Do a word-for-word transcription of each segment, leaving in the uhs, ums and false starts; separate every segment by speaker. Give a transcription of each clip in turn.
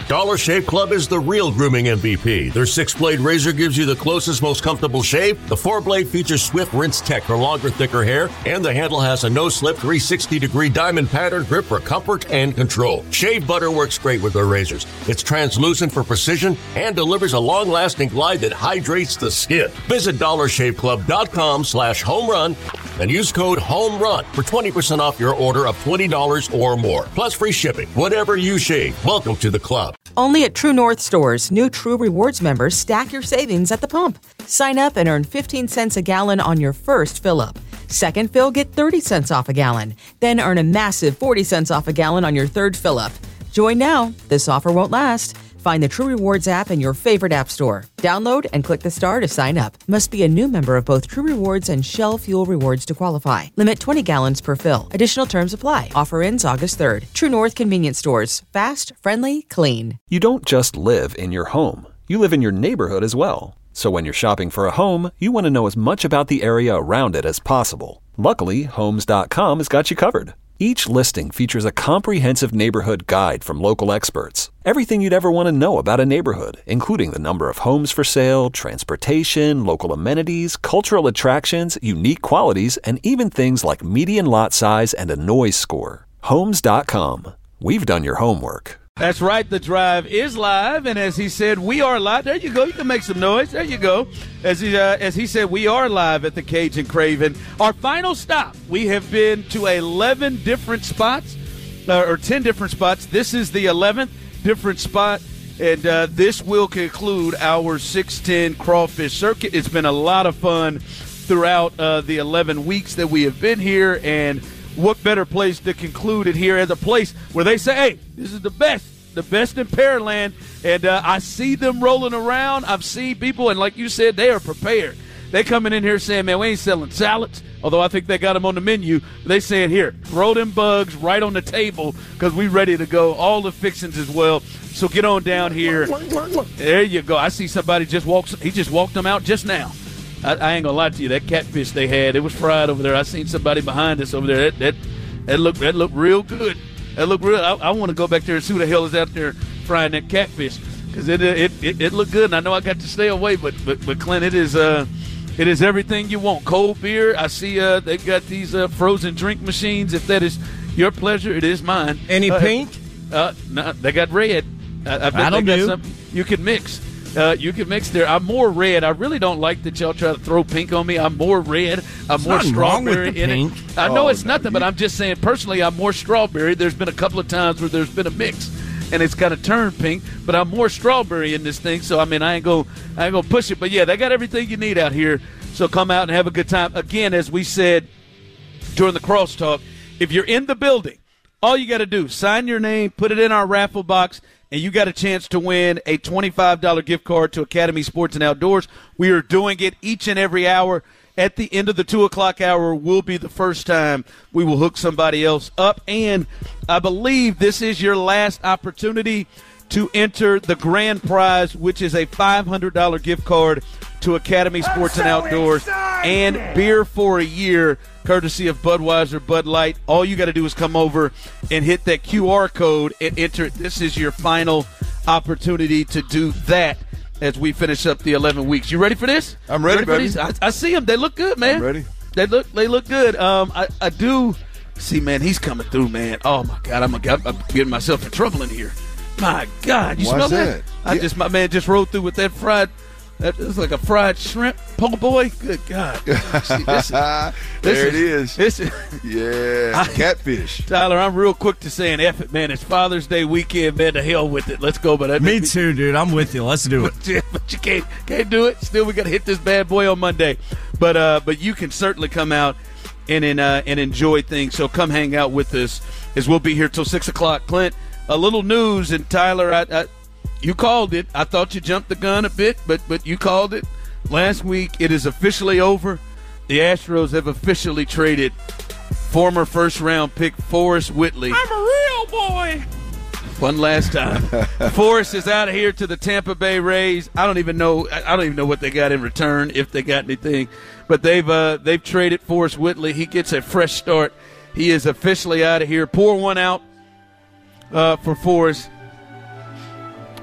Speaker 1: Dollar Shave Club is the real grooming M V P. Their six-blade razor gives you the closest, most comfortable shave. The four-blade features swift rinse tech for longer, thicker hair, and the handle has a no-slip three hundred sixty degree diamond pattern grip for comfort and control. Shave butter works great with their razors. It's translucent for precision and delivers a long-lasting glide that hydrates the skin. Visit dollar shave club dot com slash home run and use code HOMERUN for twenty percent off your order of twenty dollars or more. Plus free shipping. Whatever you shave, welcome to the club.
Speaker 2: Only at True North stores, new True Rewards members stack your savings at the pump. Sign up and earn fifteen cents a gallon on your first fill-up. Second fill, get thirty cents off a gallon. Then earn a massive forty cents off a gallon on your third fill-up. Join now. This offer won't last. Find the True Rewards app in your favorite app store. Download and click the star to sign up. Must be a new member of both True Rewards and Shell Fuel Rewards to qualify. Limit twenty gallons per fill. Additional terms apply. Offer ends August third. True North Convenience Stores. Fast, friendly, clean.
Speaker 3: You don't just live in your home. You live in your neighborhood as well. So when you're shopping for a home, you want to know as much about the area around it as possible. Luckily, Homes dot com has got you covered. Each listing features a comprehensive neighborhood guide from local experts. Everything you'd ever want to know about a neighborhood, including the number of homes for sale, transportation, local amenities, cultural attractions, unique qualities, and even things like median lot size and a noise score. Homes dot com. We've done your homework.
Speaker 4: That's right. The Drive is live, and as he said, we are live. There you go. You can make some noise. There you go. As he uh, as he said, we are live at the Cajun Craven. Our final stop. We have been to eleven different spots, uh, or ten different spots. This is the eleventh different spot, and uh, this will conclude our six ten crawfish circuit. It's been a lot of fun throughout uh, the eleven weeks that we have been here, and what better place to conclude it here as a place where they say, hey, this is the best, the best in Pearland. And uh, I see them rolling around. I've seen people, and like you said, they are prepared. They coming in here saying, man, we ain't selling salads, although I think they got them on the menu. They saying, here, throw them bugs right on the table because we ready to go. All the fixings as well. So get on down here. There you go. I see somebody just walks. He just walked them out just now. I, I ain't gonna lie to you. That catfish they had, it was fried over there. I seen somebody behind us over there. That that, that looked that looked real good. That looked real. I, I want to go back there and see who the hell is out there frying that catfish because it, it it it looked good. And I know I got to stay away, but but but Clint, it is uh it is everything you want. Cold beer. I see uh they've got these uh, frozen drink machines. If that is your pleasure, it is mine.
Speaker 5: Any
Speaker 4: uh,
Speaker 5: pink?
Speaker 4: Uh, no, they got red. I, I bet
Speaker 5: That'll
Speaker 4: they got
Speaker 5: do.
Speaker 4: something you can mix. Uh, you can mix there. I'm more red. I really don't like that y'all try to throw pink on me. I'm more red. I'm
Speaker 5: There's
Speaker 4: more
Speaker 5: nothing wrong with
Speaker 4: strawberry
Speaker 5: the
Speaker 4: in
Speaker 5: pink.
Speaker 4: it. I know
Speaker 5: Oh,
Speaker 4: it's
Speaker 5: no,
Speaker 4: nothing,
Speaker 5: you-
Speaker 4: but I'm just saying personally I'm more strawberry. There's been a couple of times where there's been a mix and it's kind of turned pink, but I'm more strawberry in this thing. So I mean I ain't gonna I ain't gonna push it. But yeah, they got everything you need out here. So come out and have a good time. Again, as we said during the crosstalk, if you're in the building, all you got to do, sign your name, put it in our raffle box, and you got a chance to win a twenty-five dollars gift card to Academy Sports and Outdoors. We are doing it each and every hour. At the end of the two o'clock hour will be the first time we will hook somebody else up. And I believe this is your last opportunity to enter the grand prize, which is a five hundred dollars gift card to Academy Sports and Outdoors and beer for a year, courtesy of Budweiser, Bud Light. All you got to do is come over and hit that Q R code and enter it. This is your final opportunity to do that as we finish up the eleven weeks. You ready for this?
Speaker 6: I'm ready,
Speaker 4: ready for
Speaker 6: baby.
Speaker 4: these? I, I see them. They look good, man.
Speaker 6: I'm ready.
Speaker 4: They look they look good. Um, I, I do see, man, he's coming through, man. Oh, my God. I'm, I'm, I'm getting myself in trouble in here. My God. You
Speaker 6: Why's
Speaker 4: smell that?
Speaker 6: that?
Speaker 4: I
Speaker 6: Yeah.
Speaker 4: just, my man just rode through with that fried, that is like a fried shrimp po' boy. Good God. See, this is,
Speaker 6: there
Speaker 4: this
Speaker 6: it is.
Speaker 4: This is,
Speaker 6: Yeah,
Speaker 4: I-
Speaker 6: catfish.
Speaker 4: Tyler, I'm real quick to saying, F it, man. It's Father's Day weekend, man. To hell with it. Let's go. But that
Speaker 5: Me
Speaker 4: makes
Speaker 5: too, dude. I'm with you. Let's do it.
Speaker 4: Yeah, but you can't can't do it. Still, we got to hit this bad boy on Monday. But uh, but you can certainly come out and and, uh, and enjoy things. So come hang out with us as we'll be here till six o'clock. Clint, a little news, and Tyler, I, I, you called it. I thought you jumped the gun a bit, but but you called it last week. It is officially over. The Astros have officially traded former first round pick Forrest Whitley. I'm a real boy. One last time. Forrest is out of here to the Tampa Bay Rays. I don't even know. I don't even know what they got in return, if they got anything. But they've uh, they've traded Forrest Whitley. He gets a fresh start. He is officially out of here. Pour one out uh, for Forrest.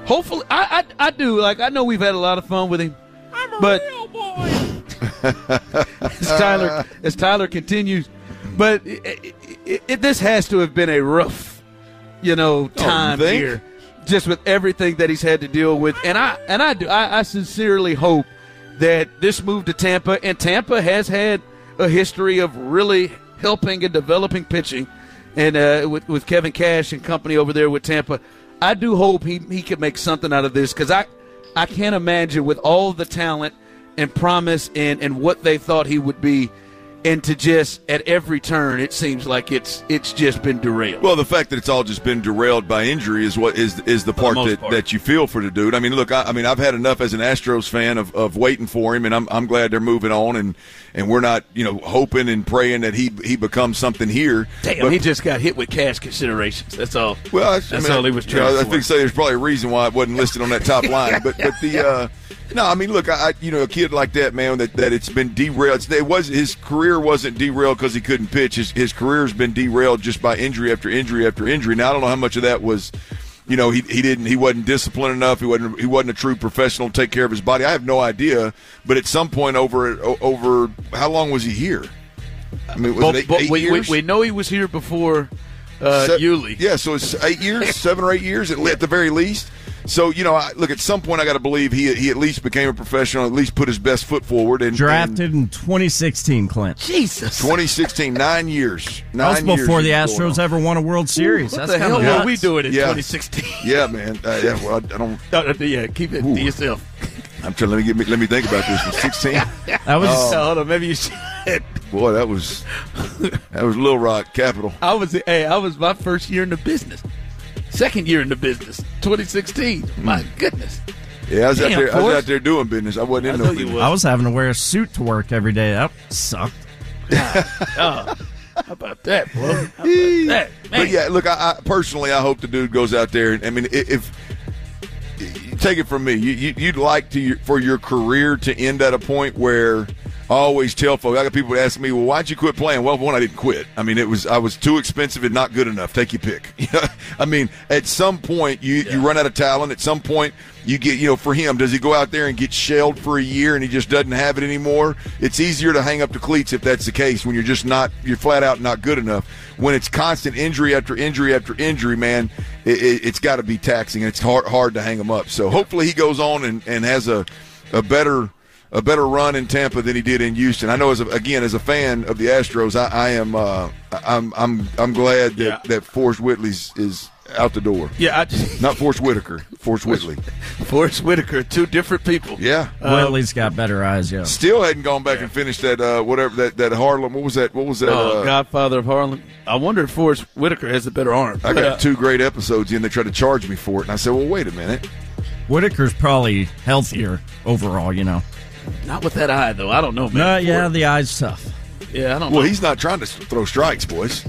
Speaker 4: hopefully, I, I I do. Like, I know we've had a lot of fun with him.
Speaker 5: I'm a
Speaker 4: but
Speaker 5: real boy.
Speaker 4: as Tyler as Tyler continues, but it, it, it, it, this has to have been a rough, you know, time
Speaker 6: oh, you
Speaker 4: here, just with everything that he's had to deal with. And I and I do I, I sincerely hope that this move to Tampa, and Tampa has had a history of really helping and developing pitching, and uh, with with Kevin Cash and company over there with Tampa. I do hope he he could make something out of this, because I I can't imagine, with all the talent and promise and, and what they thought he would be, and to just at every turn it seems like it's it's just been derailed.
Speaker 6: Well, the fact that it's all just been derailed by injury is what is is the part,
Speaker 4: the
Speaker 6: that,
Speaker 4: part.
Speaker 6: that you feel for the dude. I mean, look, I, I mean, I've had enough as an Astros fan of, of waiting for him, and I'm I'm glad they're moving on, and, and we're not, you know, hoping and praying that he he becomes something here.
Speaker 4: Damn,
Speaker 6: but,
Speaker 4: he just got hit with cash considerations. That's all.
Speaker 6: Well, I,
Speaker 4: that's
Speaker 6: I mean,
Speaker 4: all he was
Speaker 6: you
Speaker 4: trying.
Speaker 6: know, I
Speaker 4: for.
Speaker 6: think so. There's probably a reason why it wasn't listed on that top line, but but the. Uh, No, I mean, look, I, you know, a kid like that, man, that, that it's been derailed. It was his career wasn't derailed because he couldn't pitch. His his career's been derailed just by injury after injury after injury. Now, I don't know how much of that was, you know, he he didn't he wasn't disciplined enough. He wasn't he wasn't a true professional to take care of his body. I have no idea. But at some point over over how long was he here? I mean, was
Speaker 4: but,
Speaker 6: it eight,
Speaker 4: but
Speaker 6: eight
Speaker 4: we, we
Speaker 6: years?
Speaker 4: we know he was here before uh,
Speaker 6: Se-
Speaker 4: Yuli.
Speaker 6: Yeah, so it's eight years, seven or eight years at, at the very least. So, you know, I, look, at some point I got to believe he he at least became a professional, at least put his best foot forward. And
Speaker 7: Drafted in twenty sixteen, Clint.
Speaker 4: Jesus.
Speaker 6: twenty sixteen, nine years. Nine
Speaker 7: That was before
Speaker 6: years
Speaker 7: the
Speaker 6: he's going
Speaker 7: Astros
Speaker 6: on.
Speaker 7: ever won a World Series.
Speaker 4: What
Speaker 7: That's
Speaker 4: the
Speaker 7: kind
Speaker 4: hell
Speaker 7: of
Speaker 4: were
Speaker 7: nuts.
Speaker 4: we doing in
Speaker 6: Yeah.
Speaker 4: twenty sixteen?
Speaker 6: Yeah, man. Uh, yeah, well, I, I don't.
Speaker 4: No, no, yeah, keep it
Speaker 6: Ooh.
Speaker 4: to yourself.
Speaker 6: I'm trying. Let me get me, let me think about this. In sixteen,
Speaker 7: That was
Speaker 4: Oh, hold on, maybe you should.
Speaker 6: boy, that was that was Little Rock capital.
Speaker 4: I was hey, I was my first year in the business, second year in the business, twenty sixteen. My goodness.
Speaker 6: Yeah, I was out
Speaker 4: Damn,
Speaker 6: there. I was
Speaker 4: Forrest.
Speaker 6: out there doing business. I wasn't
Speaker 4: I
Speaker 6: in
Speaker 4: know
Speaker 6: no
Speaker 4: you
Speaker 6: business.
Speaker 4: was.
Speaker 7: I was having to wear a suit to work every day. That sucked.
Speaker 4: Oh, how about that, bro? How about that, man?
Speaker 6: But yeah, look, I, I personally, I hope the dude goes out there. And I mean, i- if, if take it from me, you, you, you'd like to for your career to end at a point where I always tell folks. I got people ask me, "Well, why'd you quit playing?" Well, one, I didn't quit. I mean, it was I was too expensive and not good enough. Take your pick. You know? I mean, at some point, you
Speaker 4: Yeah.
Speaker 6: you run out of talent. At some point, you get, you know, for him, does he go out there and get shelled for a year and he just doesn't have it anymore? It's easier to hang up the cleats if that's the case, when you're just not, you're flat out not good enough. When it's constant injury after injury after injury, man, it, it, it's got to be taxing, and it's hard, hard to hang him up. So hopefully he goes on and, and has a, a better a better run in Tampa than he did in Houston. I know, as a, again, as a fan of the Astros, I, I am uh, I'm I'm I'm glad that,
Speaker 4: Yeah.
Speaker 6: that Forrest Whitley's is out the door.
Speaker 4: Yeah, I just,
Speaker 6: Not Forrest Whitaker, Forrest Whitley.
Speaker 4: Forrest Whitaker, two different people.
Speaker 6: Yeah.
Speaker 7: Whitley's got better eyes, yo.
Speaker 6: Still hadn't gone back and finished that uh, whatever that, that Harlem. What was that? What was that?
Speaker 4: Oh,
Speaker 6: uh,
Speaker 4: Godfather of Harlem. I wonder if Forrest Whitaker has a better arm.
Speaker 6: I
Speaker 4: But,
Speaker 6: got
Speaker 4: uh,
Speaker 6: two great episodes in. They tried to charge me for it, and I said, "Well, wait a minute."
Speaker 7: Whitaker's probably healthier overall, you know.
Speaker 4: Not with that eye, though. I don't know, man.
Speaker 7: No, yeah, the eye's tough.
Speaker 4: Yeah, I don't
Speaker 6: Well,
Speaker 4: know.
Speaker 6: he's not trying to throw strikes, boys.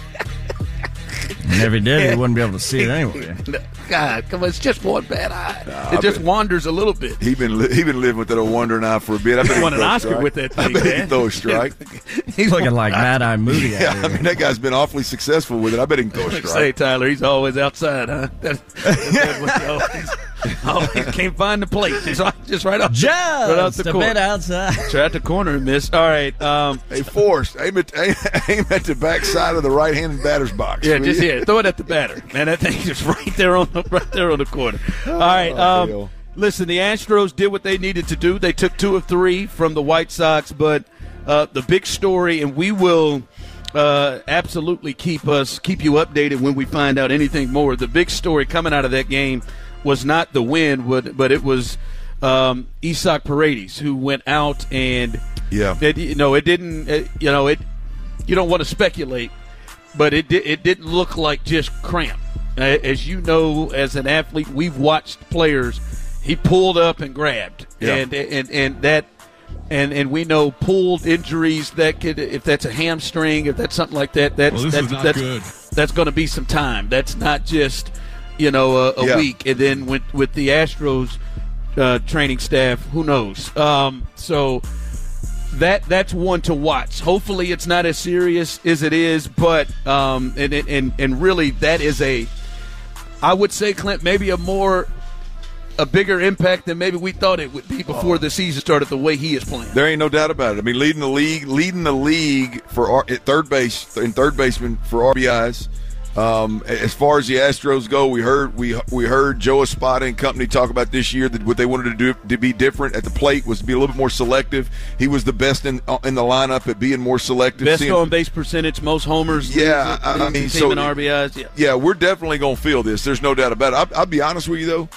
Speaker 7: And if he did, he wouldn't be able to see it anyway.
Speaker 4: God, come on, it's just one bad eye.
Speaker 6: Nah,
Speaker 4: it
Speaker 6: I
Speaker 4: just
Speaker 6: bet-
Speaker 4: wanders a little bit.
Speaker 6: He been li- he been living with that old wandering eye for a bit. I bet
Speaker 4: He won
Speaker 6: can
Speaker 4: an
Speaker 6: throw a
Speaker 4: Oscar
Speaker 6: strike.
Speaker 4: with that
Speaker 6: I
Speaker 4: thing,
Speaker 6: bet he
Speaker 4: man.
Speaker 6: can throw a strike.
Speaker 7: He's looking like Mad Eye Moody out
Speaker 6: Yeah,
Speaker 7: here.
Speaker 6: I mean, that guy's been awfully successful with it. I bet he can throw a
Speaker 4: Say,
Speaker 6: strike.
Speaker 4: Tyler, he's always outside, huh? That's, that's what he always, always can't find the plate. Just, right- just right out,
Speaker 7: Just
Speaker 4: right out the
Speaker 7: a bit
Speaker 4: corner.
Speaker 7: outside.
Speaker 4: Try out the corner and miss. All right. Um,
Speaker 6: Hey, Forrest, aim at aim, aim at the backside of the right-handed batter's box.
Speaker 4: yeah,
Speaker 6: will
Speaker 4: just
Speaker 6: you?
Speaker 4: yeah, throw it at the batter. Man, that thing is right there on the right there on the corner. All right. Um,
Speaker 6: hell.
Speaker 4: listen, the Astros did what they needed to do. They took two of three from the White Sox, but uh, the big story, and we will uh, absolutely keep us keep you updated when we find out anything more. The big story coming out of that game was not the win, but but it was um, Isaac Paredes, who went out and
Speaker 6: Yeah.
Speaker 4: it, you know it didn't it, you know it you don't want to speculate, but it di- it didn't look like just cramp. Uh, As you know, as an athlete, we've watched players. He pulled up and grabbed,
Speaker 6: Yeah.
Speaker 4: and and and that, and and we know pulled injuries that could, if that's a hamstring, if that's something like that, that's
Speaker 5: Well, this
Speaker 4: that's
Speaker 5: is not
Speaker 4: that's,
Speaker 5: good.
Speaker 4: that's going to be some time. That's not just you know a, a
Speaker 6: Yeah.
Speaker 4: week. And then with with the Astros uh, training staff, who knows? Um, so. That that's one to watch. Hopefully, it's not as serious as it is, but um, and and and really, that is a, I would say, Clint, maybe a more a bigger impact than maybe we thought it would be before oh. the season started, the way he is playing.
Speaker 6: There ain't no doubt about it. I mean, leading the league, leading the league for at third base, in third baseman for R B Is. Um, as far as the Astros go, we heard we we heard Joe Espada and company talk about this year that what they wanted to do to be different at the plate was to be a little bit more selective. He was the best in in the lineup at being more selective.
Speaker 4: Best on base percentage, most homers.
Speaker 6: Yeah,
Speaker 4: leads,
Speaker 6: I, I mean,
Speaker 4: team
Speaker 6: so
Speaker 4: in R B Is. Yeah.
Speaker 6: yeah, we're definitely gonna feel this. There's no doubt about it. I'll, I'll be honest with you though,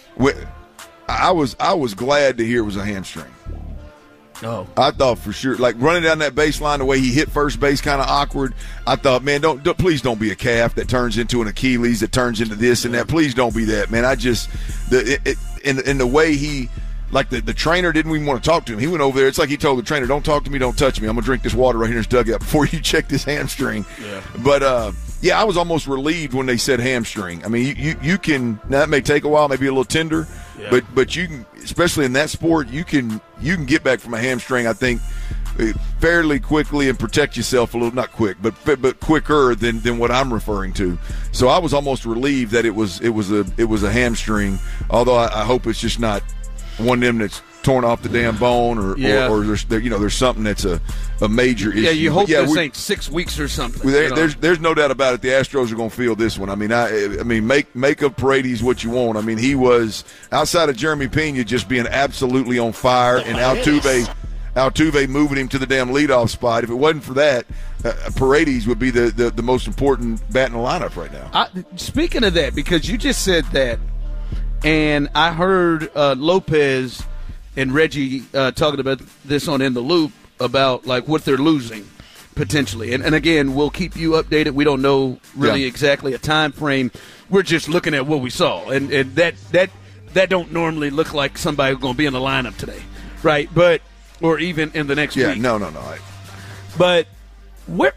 Speaker 6: I was I was glad to hear it was a hamstring.
Speaker 4: Oh,
Speaker 6: I thought for sure, like running down that baseline, the way he hit first base, kind of awkward. I thought, man, don't, don't please don't be a calf that turns into an Achilles, that turns into this and that. Please don't be that, man. I just the it, it, in in the way he, like the, the trainer didn't even want to talk to him. He went over there. It's like he told the trainer, "Don't talk to me, don't touch me. I'm gonna drink this water right here in his dugout before you check this hamstring."
Speaker 4: Yeah.
Speaker 6: But uh, yeah, I was almost relieved when they said hamstring. I mean, you you, you can now that may take a while, maybe a little tender. Yeah. But but you can, especially in that sport, you can you can get back from a hamstring, I think, fairly quickly and protect yourself a little. Not quick, but but quicker than, than what I'm referring to. So I was almost relieved that it was it was a it was a hamstring. Although I, I hope it's just not one of them that's torn off the damn bone, or
Speaker 4: yeah.
Speaker 6: or, or there's there, you know there's something that's a, a major issue.
Speaker 4: Yeah, you hope
Speaker 6: yeah,
Speaker 4: this ain't six weeks or something.
Speaker 6: There,
Speaker 4: you know?
Speaker 6: There's there's no doubt about it. The Astros are going to feel this one. I mean, I I mean, make make of Paredes what you want. I mean, he was outside of Jeremy Pena just being absolutely on fire, and Altuve Altuve moving him to the damn leadoff spot. If it wasn't for that, uh, Paredes would be the, the the most important bat in the lineup right now.
Speaker 4: I, speaking of that, because you just said that, and I heard uh, Lopez and Reggie uh, talking about this on In the Loop about like what they're losing potentially. And, and again, we'll keep you updated. We don't know really yeah. exactly a time frame. We're just looking at what we saw, and, and that that that don't normally look like somebody who's going to be in the lineup today, right? But or even in the next
Speaker 6: yeah,
Speaker 4: week.
Speaker 6: no, no, no. I,
Speaker 4: but where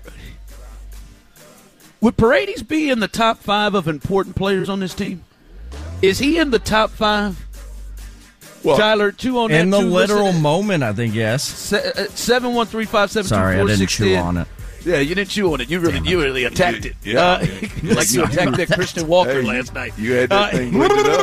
Speaker 4: would Paredes be in the top five of important players on this team? Is he in the top five? Well, Tyler, two on that.
Speaker 7: In the
Speaker 4: two,
Speaker 7: literal
Speaker 4: listen,
Speaker 7: moment, I think, yes.
Speaker 4: seven one three five seven two four six.
Speaker 7: Sorry, I didn't chew on it.
Speaker 4: Yeah, you didn't chew on it. You really, you really attacked it.
Speaker 6: Yeah,
Speaker 4: uh, like you attacked that Christian Walker
Speaker 6: hey,
Speaker 4: last night.
Speaker 6: You had that
Speaker 4: uh,
Speaker 6: thing lifted up.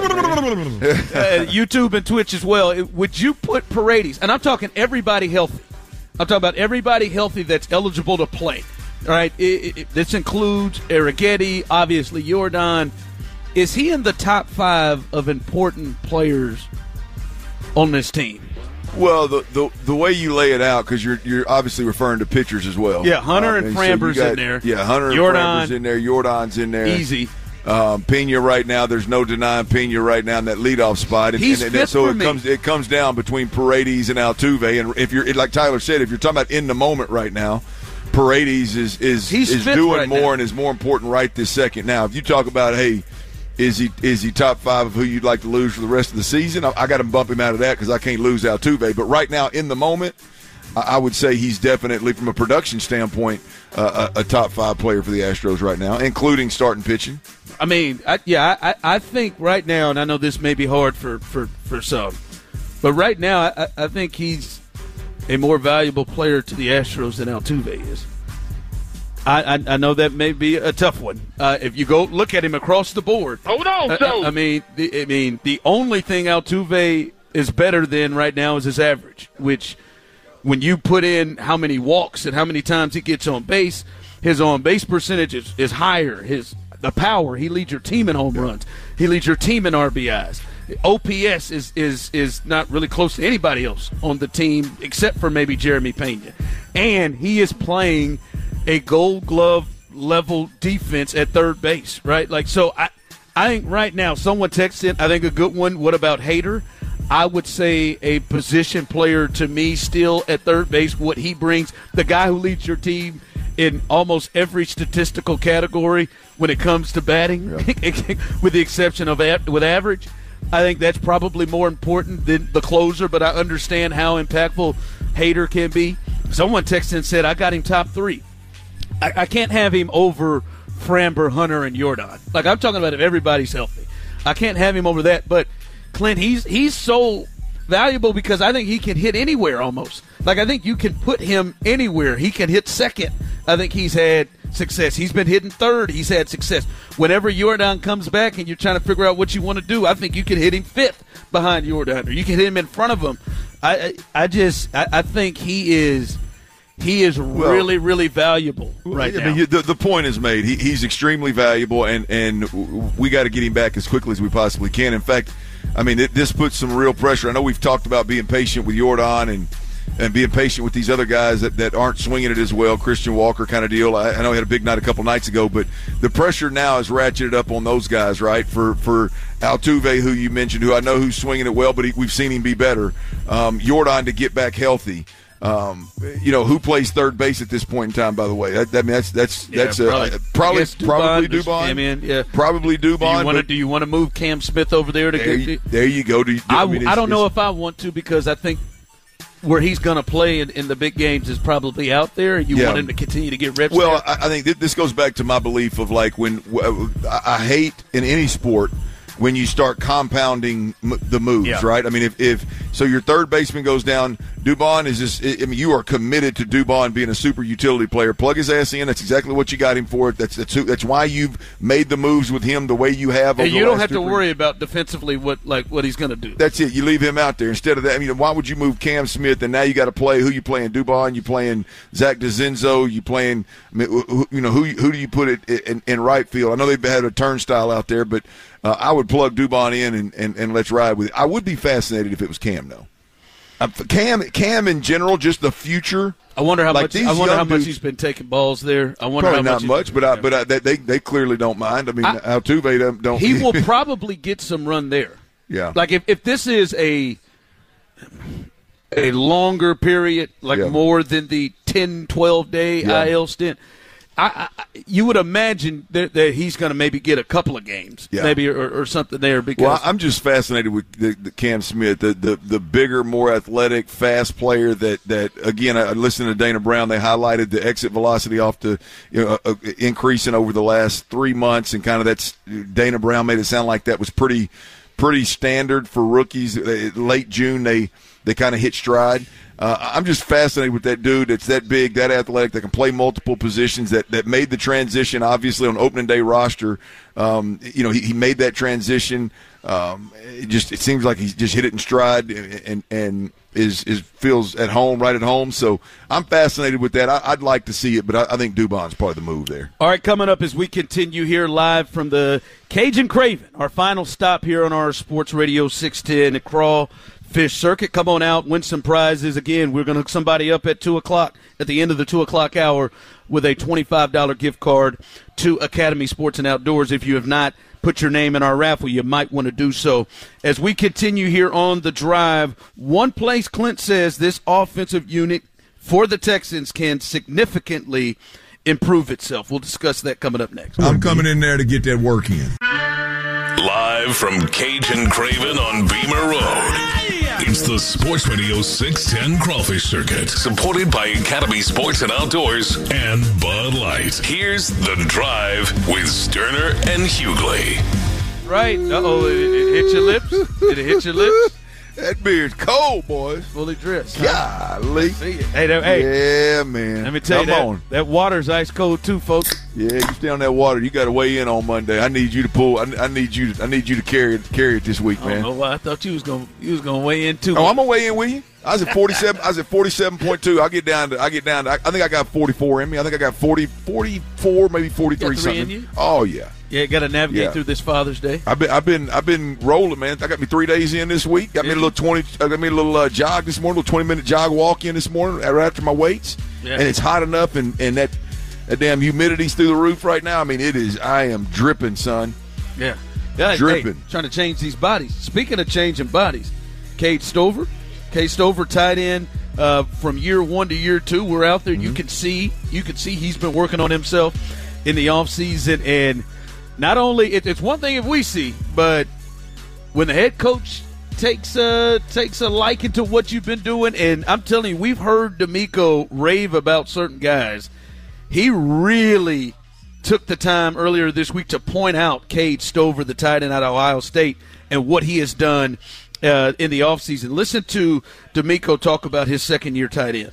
Speaker 4: uh, YouTube and Twitch as well. Would you put Paredes, and I'm talking everybody healthy. I'm talking about everybody healthy that's eligible to play. All right, it, it, this includes Arrighetti, obviously Jordan. Is he in the top five of important players on this team?
Speaker 6: Well, the, the the way you lay it out, because you're you're obviously referring to pitchers as well.
Speaker 4: Yeah, Hunter
Speaker 6: um,
Speaker 4: and,
Speaker 6: and
Speaker 4: Framber's
Speaker 6: so got,
Speaker 4: in there.
Speaker 6: Yeah, Hunter
Speaker 4: Jordan,
Speaker 6: and Framber's in there. Jordan's in there.
Speaker 4: Easy.
Speaker 6: Um, Pena right now, there's no denying Pena right now in that leadoff spot. And,
Speaker 4: He's
Speaker 6: and,
Speaker 4: fit
Speaker 6: and so
Speaker 4: for
Speaker 6: it
Speaker 4: me.
Speaker 6: comes it comes down between Paredes and Altuve. And if you're like Tyler said, if you're talking about in the moment right now, Paredes is is
Speaker 4: He's
Speaker 6: is
Speaker 4: fit
Speaker 6: doing
Speaker 4: right
Speaker 6: more
Speaker 4: now.
Speaker 6: and is more important right this second. Now, if you talk about hey. Is he is he top five of who you'd like to lose for the rest of the season? I, I got to bump him out of that because I can't lose Altuve. But right now, in the moment, I, I would say he's definitely, from a production standpoint, uh, a, a top five player for the Astros right now, including starting pitching.
Speaker 4: I mean, I, yeah, I, I think right now, and I know this may be hard for, for, for some, but right now I, I think he's a more valuable player to the Astros than Altuve is. I, I, I know that may be a tough one. Uh, if you go look at him across the board,
Speaker 5: hold on,
Speaker 4: I,
Speaker 5: so
Speaker 4: I, I mean, the, I mean, the only thing Altuve is better than right now is his average. Which, when you put in how many walks and how many times he gets on base, his on base percentage is, is higher. His the power, he leads your team in home runs. He leads your team in R B Is. O P S is is is not really close to anybody else on the team except for maybe Jeremy Pena, and he is playing a Gold Glove level defense at third base, right? Like, so I, I think right now someone texted, I think a good one. What about Hader? I would say a position player to me still at third base. What he brings, the guy who leads your team in almost every statistical category when it comes to batting, yeah. with the exception of a- with average. I think that's probably more important than the closer, but I understand how impactful Hader can be. Someone texted and said, I got him top three. I, I can't have him over Framber, Hunter, and Jordan. Like, I'm talking about if everybody's healthy. I can't have him over that. But, Clint, he's he's so valuable because I think he can hit anywhere almost. Like, I think you can put him anywhere. He can hit second. I think he's had success. He's been hitting third. He's had success. Whenever Jordan comes back and you're trying to figure out what you want to do, I think you can hit him fifth behind Jordan, or you can hit him in front of him. I I, I just I, I think he is he is
Speaker 6: well,
Speaker 4: really really valuable right
Speaker 6: I
Speaker 4: now.
Speaker 6: mean, the, the point is made. He, he's extremely valuable, and and we got to get him back as quickly as we possibly can. In fact, I mean, it, this puts some real pressure. I know we've talked about being patient with Jordan and. and being patient with these other guys that, that aren't swinging it as well, Christian Walker kind of deal. I, I know he had a big night a couple nights ago, but the pressure now is ratcheted up on those guys, right? For for Altuve, who you mentioned, who I know who's swinging it well, but he, we've seen him be better. Um, Jordan to get back healthy. Um, you know, who plays third base at this point in time, by the way? That, that, I mean, that's that's
Speaker 4: Yeah,
Speaker 6: that's
Speaker 4: probably,
Speaker 6: uh, probably
Speaker 4: Dubon,
Speaker 6: probably
Speaker 4: just
Speaker 6: Dubon.
Speaker 4: came in, yeah.
Speaker 6: Probably Dubon.
Speaker 4: Do you want to
Speaker 6: but
Speaker 4: do you want to move Cam Smith over there to
Speaker 6: there,
Speaker 4: get?
Speaker 6: you, there you go. Do you,
Speaker 4: I,
Speaker 6: I, mean,
Speaker 4: I don't know
Speaker 6: it's,
Speaker 4: if I want to, because I think where he's going to play in, in the big games is probably out there. You
Speaker 6: Yeah.
Speaker 4: want him to continue to get reps.
Speaker 6: Well,
Speaker 4: there.
Speaker 6: I, I think th- this goes back to my belief of like when w- I, I hate in any sport when you start compounding m- the moves,
Speaker 4: Yeah.
Speaker 6: right? I mean, if, if so, your third baseman goes down. Dubon is just. I I mean, you are committed to Dubon being a super utility player. Plug his ass in. That's exactly what you got him for. That's that's, who, that's why you've made the moves with him the way you have.
Speaker 4: and
Speaker 6: over
Speaker 4: you
Speaker 6: the
Speaker 4: don't
Speaker 6: last
Speaker 4: have to
Speaker 6: two, three-
Speaker 4: worry about defensively what like what he's going to do.
Speaker 6: That's it. You leave him out there instead of that. I mean, why would you move Cam Smith and now you got to play who you playing? Dubon, you playing Zach DeZenzo, you playing I mean, who, you know who who do you put it in, in right field? I know they've had a turnstile out there, but uh, I would plug Dubon in and, and, and let's ride with it. I would be fascinated if it was Cam though. Uh, Cam Cam in general, just the future.
Speaker 4: I wonder how
Speaker 6: like
Speaker 4: much.
Speaker 6: these
Speaker 4: I wonder
Speaker 6: young
Speaker 4: how much
Speaker 6: dudes-
Speaker 4: he's been taking balls there. I wonder
Speaker 6: Probably
Speaker 4: how
Speaker 6: not
Speaker 4: much.
Speaker 6: much,
Speaker 4: he's-
Speaker 6: but I, but I, they, they they clearly don't mind. I mean,
Speaker 4: I-
Speaker 6: Altuve don't. don't
Speaker 4: he will probably get some run there.
Speaker 6: Yeah.
Speaker 4: Like if, if this is a a longer period, like
Speaker 6: Yeah.
Speaker 4: more than the ten, twelve day
Speaker 6: Yeah.
Speaker 4: I L stint, I, I, you would imagine that, that he's going to maybe get a couple of games,
Speaker 6: Yeah.
Speaker 4: maybe or, or something there. Because
Speaker 6: Well, I'm just fascinated with the, the Cam Smith, the, the the bigger, more athletic, fast player. That that again, I listened to Dana Brown. They highlighted the exit velocity off the you know, uh, increasing over the last three months, and kind of that's Dana Brown made it sound like that was pretty pretty standard for rookies. Uh, Late June, they they kind of hit stride. Uh, I'm just fascinated with that dude that's that big, that athletic, that can play multiple positions, that, that made the transition, obviously, on opening day roster. Um, you know, he, he made that transition. Um, it just it seems like he's just hit it in stride and and, and is, is feels at home, right at home. So I'm fascinated with that. I, I'd like to see it, but I, I think Dubon's probably the move there.
Speaker 4: All right, coming up as we continue here live from the Cajun Craven, our final stop here on our Sports Radio six ten, the Crawl Fish Circuit. Come on out, win some prizes. Again, we're going to hook somebody up at two o'clock, at the end of the two o'clock hour, with a twenty-five dollars gift card to Academy Sports and Outdoors. If you have not put your name in our raffle, you might want to do so. As we continue here on the drive, one place Clint says this offensive unit for the Texans can significantly improve itself. We'll discuss that coming up next.
Speaker 5: I'm coming in there to get that work in.
Speaker 8: Live from Cajun Craven on Beamer Road. It's the Sports Radio six ten Crawfish Circuit, supported by Academy Sports and Outdoors and Bud Light. Here's The Drive with Sterner and Hughley.
Speaker 4: Right. Uh-oh, it, it hit your lips? Did it hit your lips?
Speaker 6: That beer's cold, boys.
Speaker 4: Fully dressed. Huh?
Speaker 6: Golly.
Speaker 4: See it. Hey, that, hey.
Speaker 6: Yeah, man.
Speaker 4: Let me tell
Speaker 6: Come
Speaker 4: you, that,
Speaker 6: on.
Speaker 4: that water's ice cold too, folks.
Speaker 6: Yeah, you stay on that water. You got to weigh in on Monday. I need you to pull. I, I need you. To, I need you to carry it. Carry it this week,
Speaker 4: I don't
Speaker 6: man.
Speaker 4: know why. I thought you was gonna you was gonna weigh in too.
Speaker 6: Oh, I'm gonna weigh in with you. I was at forty-seven. I was at forty-seven point two. I get down to. I get down to. I, I think I got forty-four in me. I think I got forty, forty-four, maybe forty-three
Speaker 4: Got three
Speaker 6: something.
Speaker 4: in you?
Speaker 6: Oh yeah.
Speaker 4: Yeah, got to navigate
Speaker 6: Yeah.
Speaker 4: through this Father's Day.
Speaker 6: I've been. I've been. I've been rolling, man. I got me three days in this week. Got me a little twenty. I got me a little uh, jog this morning. A little twenty minute jog walk in this morning right after my weights.
Speaker 4: Yeah.
Speaker 6: And it's hot enough, and and that that damn humidity's through the roof right now. I mean, it is. I am dripping, son.
Speaker 4: Yeah, yeah.
Speaker 6: Dripping.
Speaker 4: Hey, trying to change these bodies. Speaking of changing bodies, Cade Stover, Cade Stover, tight end uh, from year one to year two. We're out there.
Speaker 6: Mm-hmm.
Speaker 4: You can see. You can see he's been working on himself in the offseason. And not only it, it's one thing if we see, but when the head coach takes a takes a liking to what you've been doing, and I'm telling you, we've heard D'Amico rave about certain guys. He really took the time earlier this week to point out Cade Stover, the tight end out of Ohio State, and what he has done uh, in the offseason. Listen to D'Amico talk about his second-year tight end.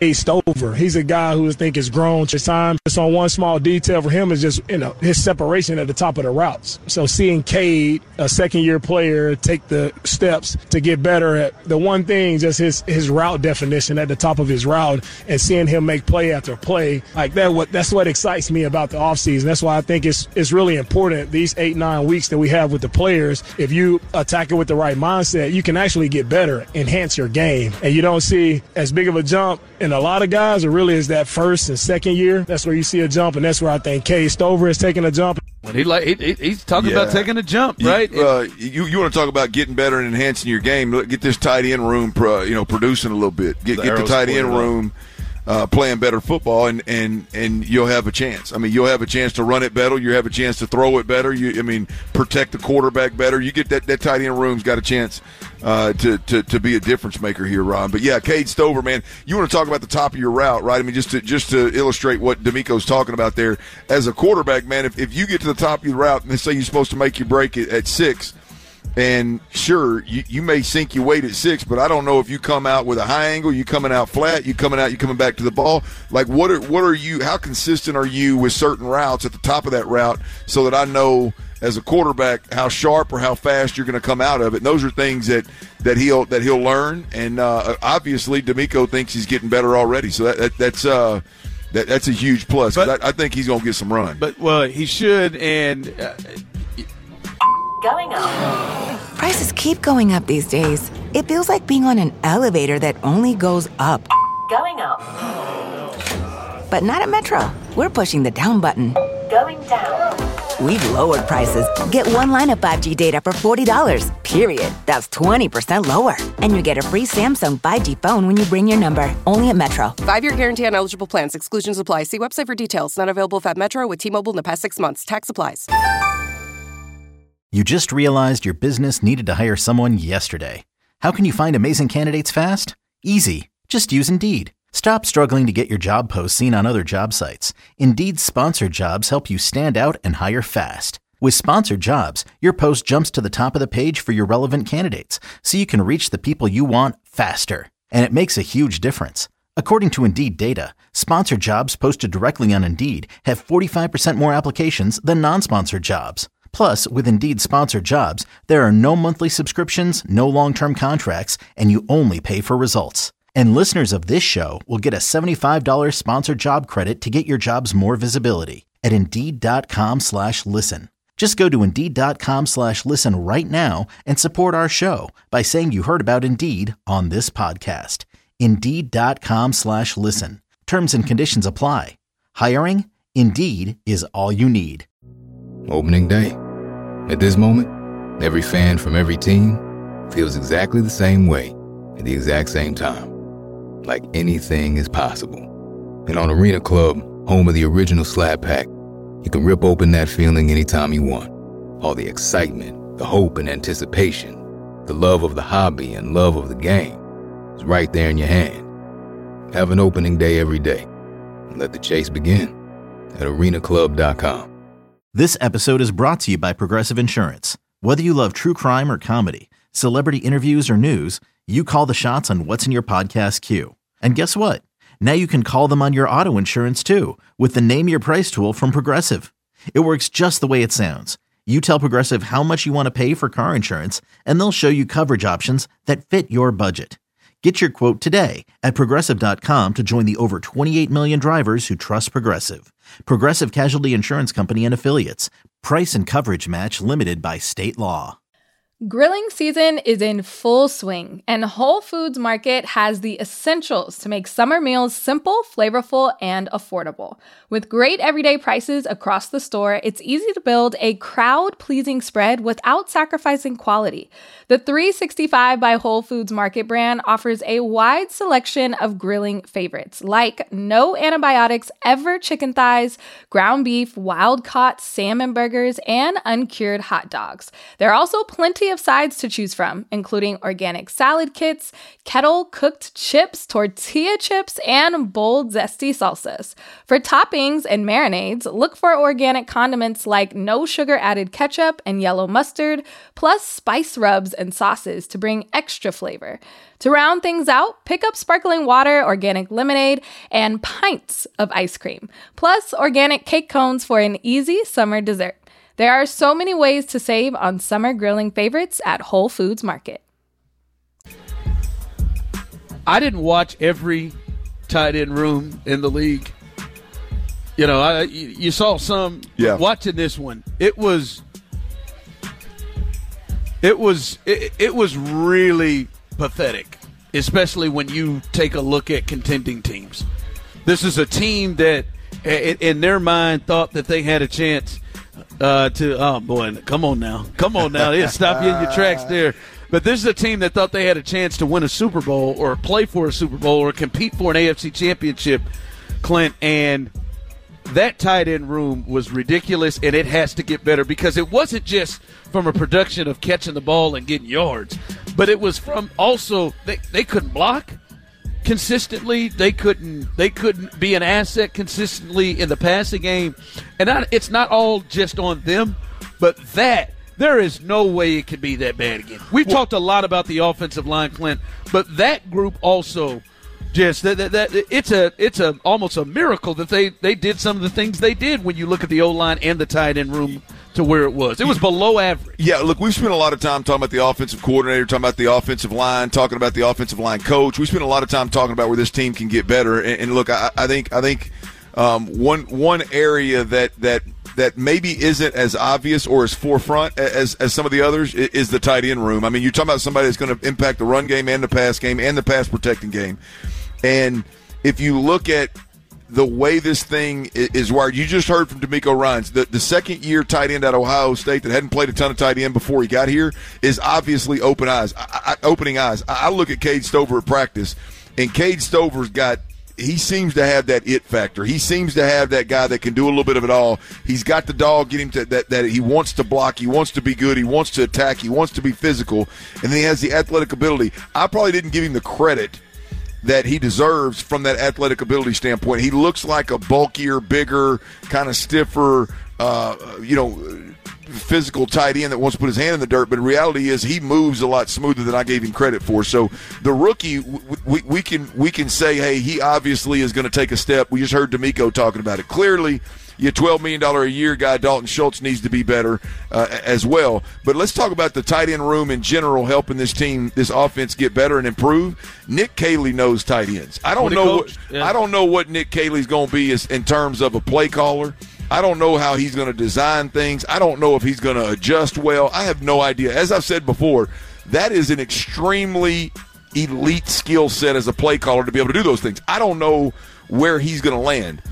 Speaker 9: Cade Stover. He's a guy who I think has grown to time. Just on one small detail for him is just, you know, his separation at the top of the routes. So seeing Cade, a second-year player, take the steps to get better at the one thing, just his his route definition at the top of his route, and seeing him make play after play like that. What that's what excites me about the offseason. That's why I think it's it's really important these eight nine weeks that we have with the players. If you attack it with the right mindset, you can actually get better, enhance your game, and you don't see as big of a jump in a lot of guys. It really is that first and second year. That's where you see a jump, and that's where I think Cade Stover is taking a jump.
Speaker 4: Well, he like he, he's talking
Speaker 6: yeah.
Speaker 4: about taking a jump, right?
Speaker 6: You, uh, you you want to talk about getting better and enhancing your game? Look, get this tight end room, uh, you know, producing a little bit. Get the get the tight end room uh, playing better football, and, and and you'll have a chance. I mean, you'll have a chance to run it better. You have a chance to throw it better. You, I mean, protect the quarterback better. You get that that tight end room's got a chance uh, to, to to be a difference maker here, Ron. But yeah, Cade Stover, man, you want to talk about the top of your route, right? I mean, just to just to illustrate what D'Amico's talking about there. As a quarterback, man, if, if you get to the top of your route and they say you're supposed to make your break at, at six, and sure, you, you may sink your weight at six, but I don't know if you come out with a high angle, you coming out flat, you coming out, you coming back to the ball. Like, what are what are you? How consistent are you with certain routes at the top of that route, so that I know as a quarterback how sharp or how fast you're going to come out of it? And those are things that, that he'll that he'll learn. And uh, obviously, D'Amico thinks he's getting better already. So that, that that's uh, that, that's a huge plus. But I, I think he's going to get some run.
Speaker 4: But well, he should. And uh,
Speaker 10: going up. Prices keep going up these days. It feels like being on an elevator that only goes up. Going up. But not at Metro. We're pushing the down button. Going down. We've lowered prices. Get one line of five G data for forty dollars, period. That's twenty percent lower. And you get a free Samsung five G phone when you bring your number. Only at Metro.
Speaker 11: Five-year guarantee on eligible plans. Exclusions apply. See website for details. Not available if at Metro with T-Mobile in the past six months. Tax applies.
Speaker 12: You just realized your business needed to hire someone yesterday. How can you find amazing candidates fast? Easy. Just use Indeed. Stop struggling to get your job posts seen on other job sites. Indeed's sponsored jobs help you stand out and hire fast. With sponsored jobs, your post jumps to the top of the page for your relevant candidates, so you can reach the people you want faster. And it makes a huge difference. According to Indeed data, sponsored jobs posted directly on Indeed have forty-five percent more applications than non-sponsored jobs. Plus, with Indeed sponsored jobs, there are no monthly subscriptions, no long-term contracts, and you only pay for results. And listeners of this show will get a seventy-five dollars sponsored job credit to get your jobs more visibility at Indeed.com slash listen. Just go to Indeed.com slash listen right now and support our show by saying you heard about Indeed on this podcast. Indeed.com slash listen. Terms and conditions apply. Hiring? Indeed is all you need.
Speaker 13: Opening day. At this moment, every fan from every team feels exactly the same way at the exact same time. Like anything is possible. And on Arena Club, home of the original Slab Pack, you can rip open that feeling anytime you want. All the excitement, the hope and anticipation, the love of the hobby and love of the game is right there in your hand. Have an opening day every day. And let the chase begin at arena club dot com.
Speaker 12: This episode is brought to you by Progressive Insurance. Whether you love true crime or comedy, celebrity interviews or news, you call the shots on what's in your podcast queue. And guess what? Now you can call them on your auto insurance too with the Name Your Price tool from Progressive. It works just the way it sounds. You tell Progressive how much you want to pay for car insurance, and they'll show you coverage options that fit your budget. Get your quote today at Progressive dot com to join the over twenty-eight million drivers who trust Progressive. Progressive Casualty Insurance Company and Affiliates. Price and coverage match limited by state law.
Speaker 14: Grilling season is in full swing, and Whole Foods Market has the essentials to make summer meals simple, flavorful, and affordable. With great everyday prices across the store, it's easy to build a crowd-pleasing spread without sacrificing quality. The three sixty-five by Whole Foods Market brand offers a wide selection of grilling favorites, like no antibiotics ever chicken thighs, ground beef, wild-caught salmon burgers, and uncured hot dogs. There are also plenty of sides to choose from, including organic salad kits, kettle-cooked chips, tortilla chips, and bold, zesty salsas. For toppings and marinades, look for organic condiments like no-sugar-added ketchup and yellow mustard, plus spice rubs and sauces to bring extra flavor. To round things out, pick up sparkling water, organic lemonade, and pints of ice cream, plus organic cake cones for an easy summer dessert. There are so many ways to save on summer grilling favorites at Whole Foods Market.
Speaker 4: I didn't watch every tight end room in the league. You know, I, you saw some.
Speaker 6: Yeah.
Speaker 4: Watching this one. It was, it was, it, it was really pathetic, especially when you take a look at contending teams. This is a team that, in their mind, thought that they had a chance uh, to. Oh boy, come on now, come on now, yeah, stop you in your tracks there. But this is a team that thought they had a chance to win a Super Bowl or play for a Super Bowl or compete for an A F C championship, Clint, and that tight end room was ridiculous, and it has to get better because it wasn't just from a production of catching the ball and getting yards, but it was from also they, they couldn't block consistently. They couldn't they couldn't be an asset consistently in the passing game, and not, it's not all just on them, but that there is no way it could be that bad again. We've well, talked a lot about the offensive line, Clint, but that group also. Just that, that, that it's a it's a almost a miracle that they, they did some of the things they did when you look at the O-line and the tight end room to where it was. It was below average.
Speaker 6: Yeah, look, we've spent a lot of time talking about the offensive coordinator, talking about the offensive line, talking about the offensive line coach. We spent a lot of time talking about where this team can get better. And, and look, I, I think I think um, one one area that that that maybe isn't as obvious or as forefront as as some of the others is the tight end room. I mean, you're talking about somebody that's going to impact the run game and the pass game and the pass protecting game. And if you look at the way this thing is wired, you just heard from D'Amico Ryans, the, the second-year tight end at Ohio State that hadn't played a ton of tight end before he got here is obviously open eyes, I, I, opening eyes. I, I look at Cade Stover at practice, and Cade Stover's got – he seems to have that it factor. He seems to have that guy that can do a little bit of it all. He's got the dog, get him to that, that he wants to block, he wants to be good, he wants to attack, he wants to be physical, and then he has the athletic ability. I probably didn't give him the credit that he deserves from that athletic ability standpoint. He looks like a bulkier, bigger, kind of stiffer, uh, you know, physical tight end that wants to put his hand in the dirt, but the reality is he moves a lot smoother than I gave him credit for. So the rookie, we, we can we can say, hey, he obviously is going to take a step. We just heard D'Amico talking about it. Clearly, your twelve million dollars a year guy, Dalton Schultz, needs to be better uh, as well. But let's talk about the tight end room in general helping this team, this offense get better and improve. Nick Caley knows tight ends. I don't know what, yeah. I don't know what Nick Caley's going to be as, in terms of a play caller. I don't know how he's going to design things. I don't know if he's going to adjust well. I have no idea. As I've said before, that is an extremely elite skill set as a play caller to be able to do those things. I don't know where he's going to land.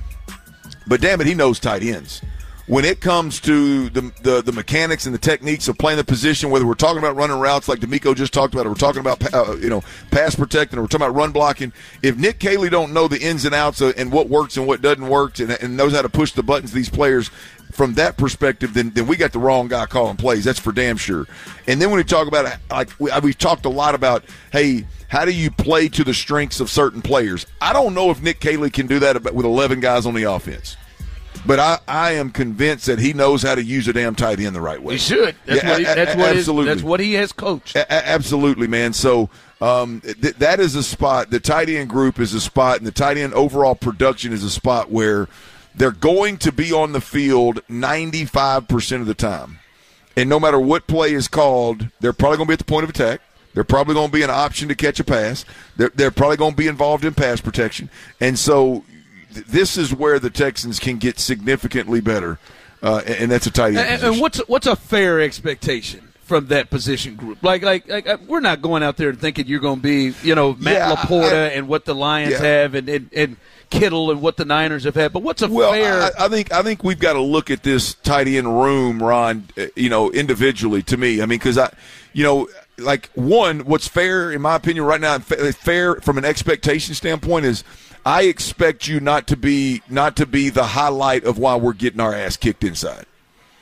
Speaker 6: But damn it, he knows tight ends. When it comes to the, the the mechanics and the techniques of playing the position, whether we're talking about running routes like D'Amico just talked about, or we're talking about uh, you know pass protecting, or we're talking about run blocking, if Nick Caley don't know the ins and outs of, and what works and what doesn't work, and, and knows how to push the buttons, these players from that perspective, then then we got the wrong guy calling plays. That's for damn sure. And then when we talk about like we, we've talked a lot about, hey, how do you play to the strengths of certain players? I don't know if Nick Caley can do that with eleven guys on the offense. But I, I am convinced that he knows how to use a damn tight end the right way.
Speaker 4: He should. That's yeah, what he, that's, a, what absolutely. His, that's what he has coached.
Speaker 6: A- absolutely, man. So um, th- that is a spot. The tight end group is a spot, and the tight end overall production is a spot where they're going to be on the field ninety-five percent of the time. And no matter what play is called, they're probably going to be at the point of attack. They're probably going to be an option to catch a pass. They're, they're probably going to be involved in pass protection. And so this is where the Texans can get significantly better, uh, and that's a tight end
Speaker 4: and,
Speaker 6: position.
Speaker 4: And what's what's a fair expectation from that position group? Like, like, like we're not going out there and thinking you're going to be, you know, Matt
Speaker 6: yeah,
Speaker 4: LaPorta
Speaker 6: I,
Speaker 4: and what the Lions
Speaker 6: yeah.
Speaker 4: have, and, and, and Kittle and what the Niners have had. But what's a
Speaker 6: well,
Speaker 4: fair?
Speaker 6: I, I think I think we've got to look at this tight end room, Ron. You know, individually. To me, I mean, because I, you know. Like, one, what's fair, in my opinion, right now, fair from an expectation standpoint is I expect you not to be not to be the highlight of why we're getting our ass kicked inside.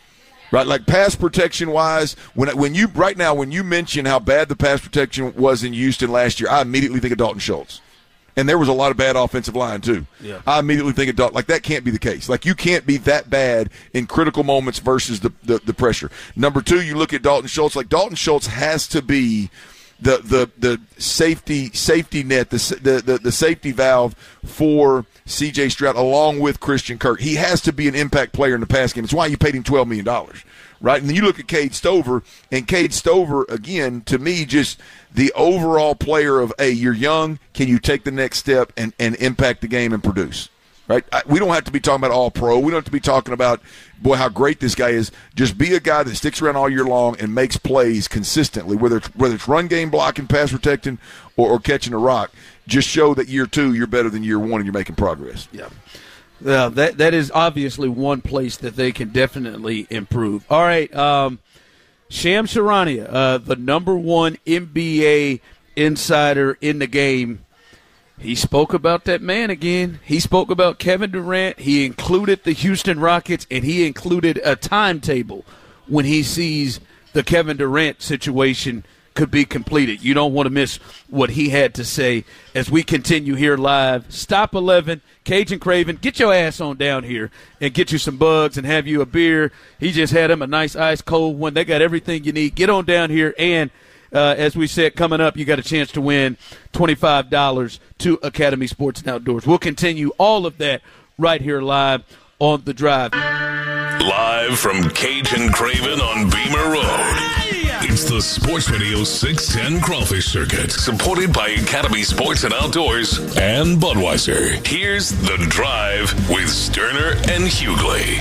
Speaker 6: Right, like pass protection wise, when when you right now when you mention how bad the pass protection was in Houston last year, I immediately think of Dalton Schultz. And there was a lot of bad offensive line, too.
Speaker 4: Yeah.
Speaker 6: I immediately think of Dalton. Like, that can't be the case. Like, you can't be that bad in critical moments versus the, the, the pressure. Number two, you look at Dalton Schultz. Like, Dalton Schultz has to be the the the safety safety net, the the the, the safety valve for C J Stroud along with Christian Kirk. He has to be an impact player in the pass game. It's why you paid him twelve million dollars. Right? And then you look at Cade Stover, and Cade Stover, again, to me, just the overall player of, hey, you're young, can you take the next step and, and impact the game and produce? Right? We don't have to be talking about all pro. We don't have to be talking about, boy, how great this guy is. Just be a guy that sticks around all year long and makes plays consistently, whether it's, whether it's run game blocking, pass protecting, or, or catching a rock. Just show that year two you're better than year one and you're making progress.
Speaker 4: Yeah. Yeah, that that is obviously one place that they can definitely improve. All right, um, Shams Charania, uh, the number one N B A insider in the game, he spoke about that man again. He spoke about Kevin Durant. He included the Houston Rockets, and he included a timetable when he sees the Kevin Durant situation could be completed. You don't want to miss what he had to say as we continue here live. Stop eleven, Cajun Craven, get your ass on down here and get you some bugs and have you a beer. He just had him a nice ice cold one. They got everything you need. Get on down here, and uh, as we said, coming up, you got a chance to win twenty-five dollars to Academy Sports and Outdoors. We'll continue all of that right here live on The Drive.
Speaker 8: Live from Cajun Craven on Beamer Road. It's the Sports Radio six ten Crawfish Circuit, supported by Academy Sports and Outdoors and Budweiser. Here's The Drive with Sterner and Hughley.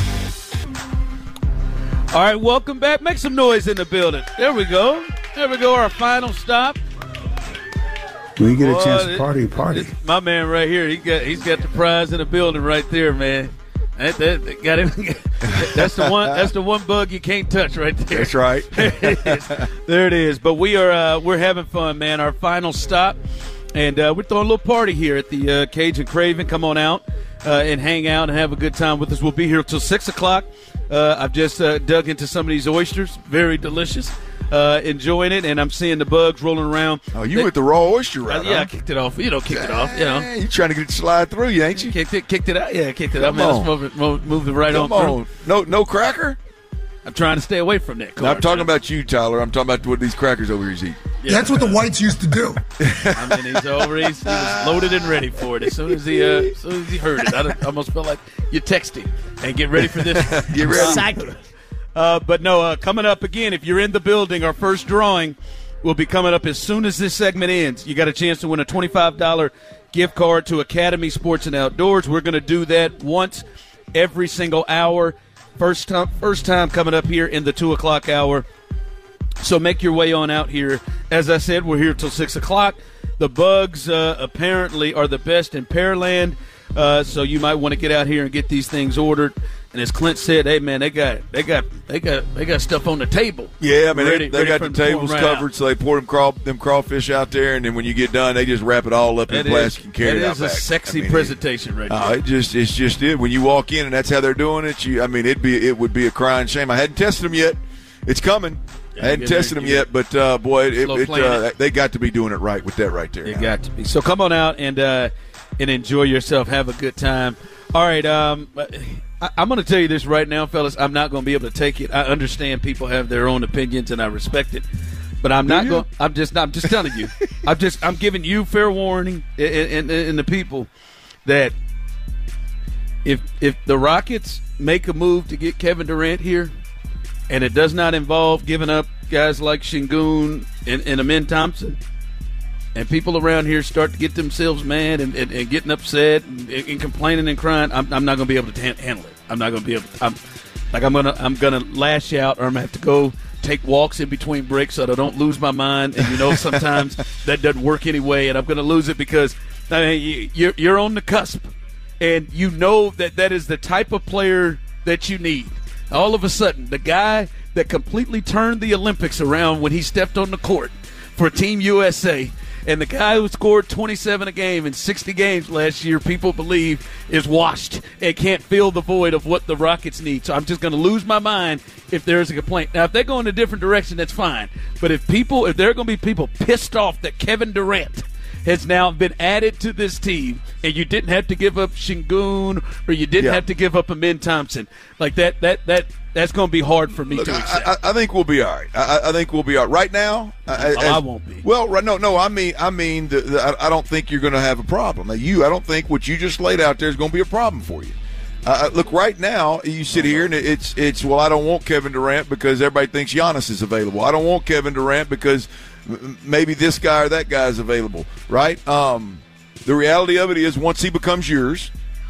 Speaker 4: All right, welcome back. Make some noise in the building. There we go. There we go, our final stop.
Speaker 15: When you get
Speaker 4: Boy,
Speaker 15: a chance to party, party.
Speaker 4: My man right here, he got, he's got the prize in the building right there, man. That, that, that got him. That's the one. That's the one bug you can't touch right there.
Speaker 6: That's right.
Speaker 4: There it is. There it is. But we are uh, we're having fun, man. Our final stop, and uh, we're throwing a little party here at the uh, Cajun Craven. Come on out uh, and hang out and have a good time with us. We'll be here till six o'clock. Uh, I've just uh, dug into some of these oysters. Very delicious. Uh, enjoying it, and I'm seeing the bugs rolling around.
Speaker 6: Oh, you
Speaker 4: they,
Speaker 6: with the raw oyster route?
Speaker 4: Uh, yeah,
Speaker 6: huh?
Speaker 4: I kicked it off. You know, kicked it off. You know,
Speaker 6: you trying to get it to slide through, you ain't you?
Speaker 4: Kicked it, kicked it out. Yeah, kicked it out.
Speaker 6: Come
Speaker 4: Man,
Speaker 6: on.
Speaker 4: let's move it, move, move it right
Speaker 6: Come
Speaker 4: on,
Speaker 6: on.
Speaker 4: through.
Speaker 6: No, no cracker.
Speaker 4: I'm trying to stay away from that.
Speaker 6: No, I'm talking about you, Tyler. I'm talking about what these crackers over here is eating.
Speaker 16: Yeah. That's what the whites used to do.
Speaker 4: I mean, he's over. He's, he was loaded and ready for it. As soon as he, uh, as soon as he heard it, I almost felt like you text him and get ready for this.
Speaker 6: Get ready.
Speaker 4: Uh, but no, uh, coming up again, if you're in the building, our first drawing will be coming up as soon as this segment ends. You got a chance to win a twenty-five dollars gift card to Academy Sports and Outdoors. We're going to do that once every single hour. First time, first time coming up here in the two o'clock hour. So make your way on out here. As I said, we're here till six o'clock. The bugs uh, apparently are the best in Pearland, uh, so you might want to get out here and get these things ordered. And as Clint said, hey man, they got they got they got they got stuff on the table.
Speaker 6: Yeah, I mean
Speaker 4: ready,
Speaker 6: they, they got the tables
Speaker 4: right
Speaker 6: covered,
Speaker 4: out.
Speaker 6: so they pour them craw them crawfish out there, and then when you get done, they just wrap it all up in
Speaker 4: That
Speaker 6: plastic
Speaker 4: is,
Speaker 6: and carry
Speaker 4: that
Speaker 6: it out
Speaker 4: is a
Speaker 6: back.
Speaker 4: sexy
Speaker 6: I mean,
Speaker 4: presentation right
Speaker 6: uh,
Speaker 4: there.
Speaker 6: it just it's just it. When you walk in and that's how they're doing it, you I mean it'd be it would be a crying shame. I hadn't tested them yet. It's coming.
Speaker 4: Yeah,
Speaker 6: I hadn't
Speaker 4: there,
Speaker 6: tested them yet, but uh, boy, it, it,
Speaker 4: Slow
Speaker 6: it,
Speaker 4: playing
Speaker 6: uh,
Speaker 4: it.
Speaker 6: they got to be doing it right with that right there.
Speaker 4: They
Speaker 6: now.
Speaker 4: got to be. So come on out and uh, and enjoy yourself. Have a good time. All right. Um, I, I'm going to tell you this right now, fellas. I'm not going to be able to take it. I understand people have their own opinions, and I respect it. But I'm not going. I'm just. I'm just telling you. I'm just. I'm giving you fair warning, and, and, and the people that if if the Rockets make a move to get Kevin Durant here, and it does not involve giving up guys like Şengün and, and Amin Thompson, and people around here start to get themselves mad and, and, and getting upset and, and complaining and crying, I'm, I'm not going to be able to handle it. I'm not going to be able to. I'm, like I'm gonna I'm gonna lash out, or I'm gonna have to go take walks in between breaks so that I don't lose my mind. And you know sometimes that doesn't work anyway, and I'm going to lose it because I mean, you, you're you're on the cusp, and you know that that is the type of player that you need. All of a sudden, the guy that completely turned the Olympics around when he stepped on the court for Team U S A And the guy who scored twenty-seven a game in sixty games last year, people believe is washed and can't fill the void of what the Rockets need. So I'm just going to lose my mind if there's a complaint. Now, if they go in a different direction, that's fine. But if people, if there are going to be people pissed off that Kevin Durant has now been added to this team, and you didn't have to give up Şengün or you didn't
Speaker 6: Yeah.
Speaker 4: have to give up Amin Thompson, like that, that, that, that's going to be hard for me
Speaker 6: Look,
Speaker 4: to accept.
Speaker 6: I, I, I think we'll be all right. I, I think we'll be all right. Right now, I,
Speaker 4: Oh, I won't be.
Speaker 6: Well, right, no, no. I mean, I mean, the, the, I, I don't think you're going to have a problem. Now, you, I don't think what you just laid out there is going to be a problem for you. Uh, look, right now, you sit here and it's it's well, I don't want Kevin Durant because everybody thinks Giannis is available. I don't want Kevin Durant because m- maybe this guy or that guy is available, right? Um, the reality of it is, once he becomes yours,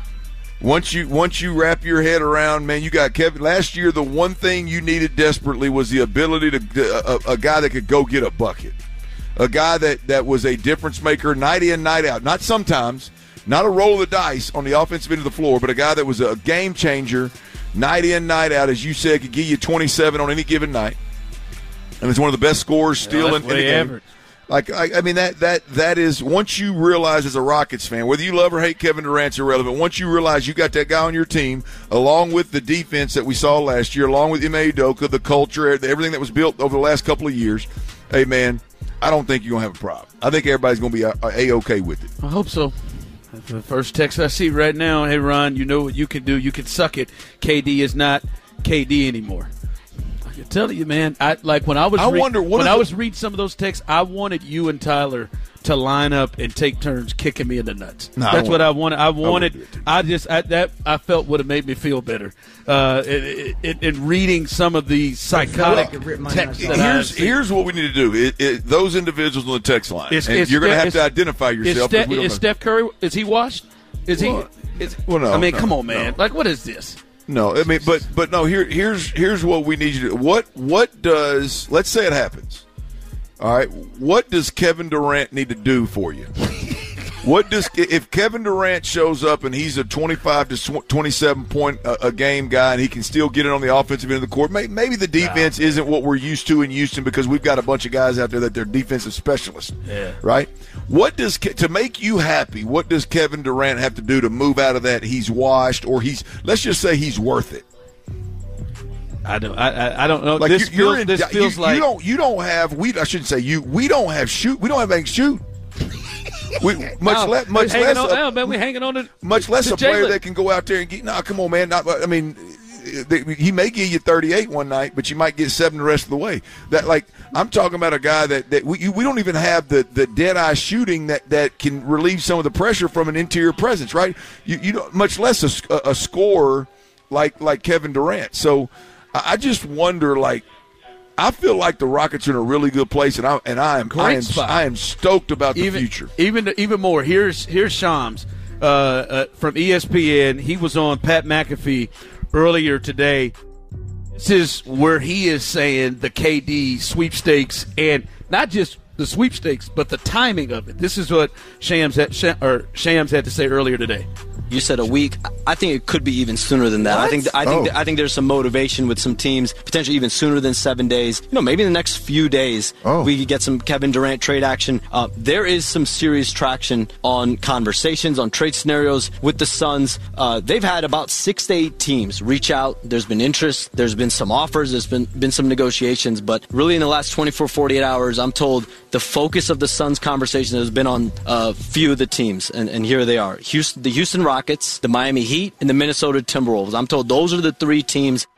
Speaker 6: once you once you wrap your head around, man, you got Kevin. Last year, the one thing you needed desperately was the ability to a, a guy that could go get a bucket, a guy that that was a difference maker night in, night out. Not sometimes. Not a roll of the dice on the offensive end of the floor, but a guy that was a game changer night in, night out, as you said, could give you twenty-seven on any given night. And it's one of the best scorers still
Speaker 4: Yeah,
Speaker 6: in, in the
Speaker 4: way
Speaker 6: game.
Speaker 4: average.
Speaker 6: Like, I, I mean, that that that is, once you realize as a Rockets fan, whether you love or hate Kevin Durant's irrelevant, once you realize you got that guy on your team, along with the defense that we saw last year, along with Ime Udoka, the culture, everything that was built over the last couple of years, hey, man, I don't think you're going to have a problem. I think everybody's going to be a- A-okay with it.
Speaker 4: I hope so. The first text I see right now, hey, Ron, you know what you can do. You can suck it. K D is not K D anymore. I can tell you, man. I like when I was
Speaker 6: I
Speaker 4: re-
Speaker 6: wonder, what
Speaker 4: when
Speaker 6: is
Speaker 4: I
Speaker 6: it-
Speaker 4: was reading some of those texts, I wanted you and Tyler to line up and take turns kicking me in the nuts.
Speaker 6: No, I
Speaker 4: That's what I
Speaker 6: won't.
Speaker 4: wanted. I
Speaker 6: won't
Speaker 4: wanted.
Speaker 6: do it to you.
Speaker 4: I just I, that I felt would have made me feel better. Uh, in, in, in reading some of the psychotic texts. that I
Speaker 6: Here's
Speaker 4: had seen.
Speaker 6: here's what we need to do. It, it, those individuals on the text line,
Speaker 4: Is-
Speaker 6: and
Speaker 4: is
Speaker 6: you're going to
Speaker 4: Steph-
Speaker 6: have to
Speaker 4: is-
Speaker 6: identify
Speaker 4: Is,
Speaker 6: yourself. 'cause
Speaker 4: Steph,
Speaker 6: we don't
Speaker 4: is
Speaker 6: know.
Speaker 4: Steph Curry? Is he washed? Is he?
Speaker 6: Well,
Speaker 4: Is,
Speaker 6: well, no,
Speaker 4: I mean,
Speaker 6: no,
Speaker 4: come on, man.
Speaker 6: no.
Speaker 4: Like, what is this?
Speaker 6: No, I mean, but but no. Here here's here's what we need you to do. What what does Let's say it happens. All right. What does Kevin Durant need to do for you? What does if Kevin Durant shows up and he's a twenty-five to twenty-seven point a, a game guy and he can still get it on the offensive end of the court? Maybe, maybe the defense isn't what we're used to in Houston because we've got a bunch of guys out there that they're defensive specialists.
Speaker 4: Yeah.
Speaker 6: Right. What does to make you happy? What does Kevin Durant have to do to move out of that? He's washed, or he's let's just say he's worth it.
Speaker 4: I don't. I, I, I don't know.
Speaker 6: Like
Speaker 4: this
Speaker 6: you, you're
Speaker 4: feels,
Speaker 6: in,
Speaker 4: this
Speaker 6: you,
Speaker 4: feels
Speaker 6: you
Speaker 4: like
Speaker 6: don't you don't have we I shouldn't say you we don't have shoot we don't have anything to shoot. We, much
Speaker 4: No,
Speaker 6: less much
Speaker 4: we're hanging
Speaker 6: less
Speaker 4: on,
Speaker 6: a,
Speaker 4: no, man, we're hanging on to
Speaker 6: much less
Speaker 4: to
Speaker 6: a player
Speaker 4: Jalen.
Speaker 6: that can go out there and get. No, come on, man. Not, I mean, they, he may give you thirty-eight one night, but you might get seven the rest of the way. That like I'm talking about a guy that, that we we don't even have the, the dead eye shooting that, that can relieve some of the pressure from an interior presence, right? You you don't, much less a, a scorer like like Kevin Durant. So I I just wonder like. I feel like the Rockets are in a really good place, and I and I am I
Speaker 4: Great
Speaker 6: am,
Speaker 4: spot.
Speaker 6: I am stoked about the
Speaker 4: even,
Speaker 6: future.
Speaker 4: Even even more. Here's here's Shams uh, uh, from E S P N. He was on Pat McAfee earlier today. This is where he is saying the K D sweepstakes, and not just the sweepstakes, but the timing of it. This is what Shams had, Sham, or Shams had to say earlier today.
Speaker 17: You said a week. I think it could be even sooner than that.
Speaker 4: What?
Speaker 17: I think I think
Speaker 6: Oh.
Speaker 17: I think there's some motivation with some teams, potentially even sooner than seven days. You know, maybe in the next few days
Speaker 6: Oh.
Speaker 17: we could get some Kevin Durant trade action. Uh, there is some serious traction on conversations, on trade scenarios with the Suns. Uh, they've had about six to eight teams reach out. There's been interest. There's been some offers. There's been been some negotiations. But really, in the last twenty-four, forty-eight hours, I'm told the focus of the Suns conversation has been on a few of the teams, and, and here they are: Houston, the Houston Rockets, the Miami Heat, and the Minnesota Timberwolves. I'm told those are the three teams.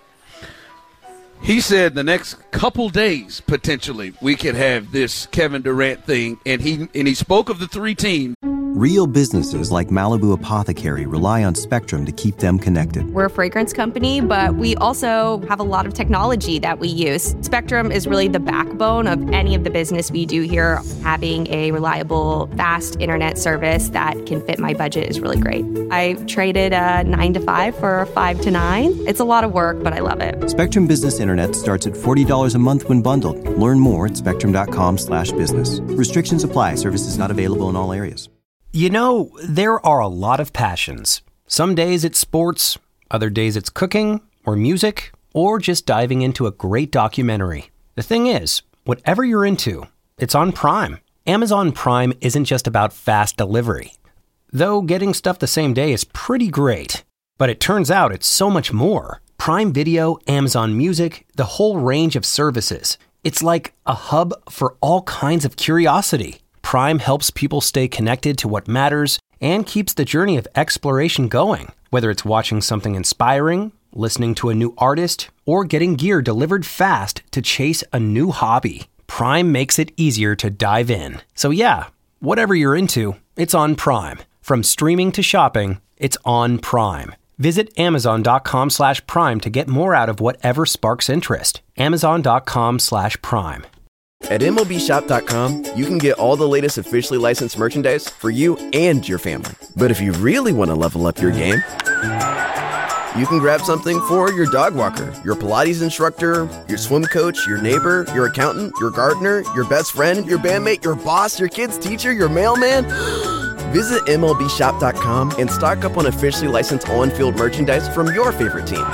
Speaker 4: He said the next couple days, potentially, we could have this Kevin Durant thing, and he and he spoke of the three teams.
Speaker 18: Real businesses like Malibu Apothecary rely on Spectrum to keep them connected.
Speaker 19: We're a fragrance company, but we also have a lot of technology that we use. Spectrum is really the backbone of any of the business we do here. Having a reliable, fast internet service that can fit my budget is really great. I traded a nine to five for a five to nine. It's a lot of work, but I love it.
Speaker 18: Spectrum Business Internet starts at forty dollars a month when bundled. Learn more at spectrum.com slash business. Restrictions apply. Services not available in all areas.
Speaker 20: You know, there are a lot of passions. Some days it's sports, other days it's cooking, or music, or just diving into a great documentary. The thing is, whatever you're into, it's on Prime. Amazon Prime isn't just about fast delivery. Though getting stuff the same day is pretty great. But it turns out it's so much more. Prime Video, Amazon Music, the whole range of services. It's like a hub for all kinds of curiosity. Prime helps people stay connected to what matters and keeps the journey of exploration going, whether it's watching something inspiring, listening to a new artist, or getting gear delivered fast to chase a new hobby. Prime makes it easier to dive in. So yeah, whatever you're into, it's on Prime. From streaming to shopping, it's on Prime. Visit amazon.com slash prime to get more out of whatever sparks interest. Amazon.com slash prime.
Speaker 21: At M L B shop dot com, you can get all the latest officially licensed merchandise for you and your family. But if you really want to level up your game, you can grab something for your dog walker, your Pilates instructor, your swim coach, your neighbor, your accountant, your gardener, your best friend, your bandmate, your boss, your kid's teacher, your mailman. Visit M L B shop dot com and stock up on officially licensed on-field merchandise from your favorite teams.